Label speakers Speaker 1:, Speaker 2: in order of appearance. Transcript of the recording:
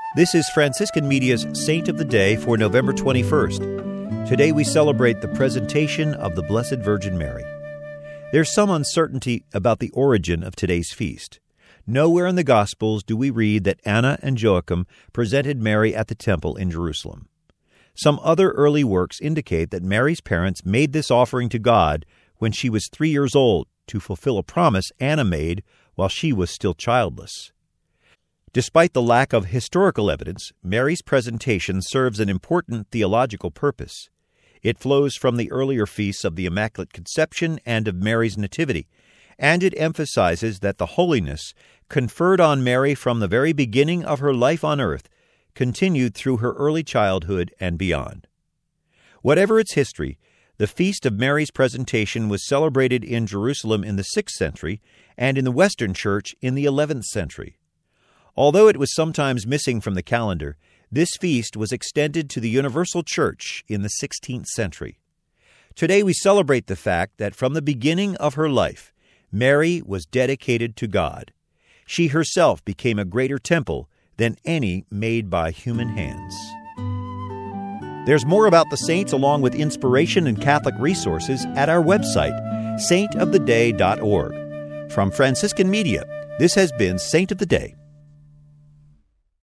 Speaker 1: This is Franciscan Media's Saint of the Day for November 21st. Today we celebrate the presentation of the Blessed Virgin Mary. There's some uncertainty about the origin of today's feast. Nowhere in the Gospels do we read that Anna and Joachim presented Mary at the temple in Jerusalem. Some other early works indicate that Mary's parents made this offering to God when she was 3 years old to fulfill a promise Anna made while she was still childless. Despite the lack of historical evidence, Mary's presentation serves an important theological purpose. It flows from the earlier feasts of the Immaculate Conception and of Mary's Nativity, and it emphasizes that the holiness conferred on Mary from the very beginning of her life on earth continued through her early childhood and beyond. Whatever its history, the Feast of Mary's Presentation was celebrated in Jerusalem in the 6th century and in the Western Church in the 11th century. Although it was sometimes missing from the calendar, this feast was extended to the Universal Church in the 16th century. Today we celebrate the fact that from the beginning of her life, Mary was dedicated to God. She herself became a greater temple than any made by human hands. There's more about the saints along with inspiration and Catholic resources at our website, saintoftheday.org. From Franciscan Media, this has been Saint of the Day.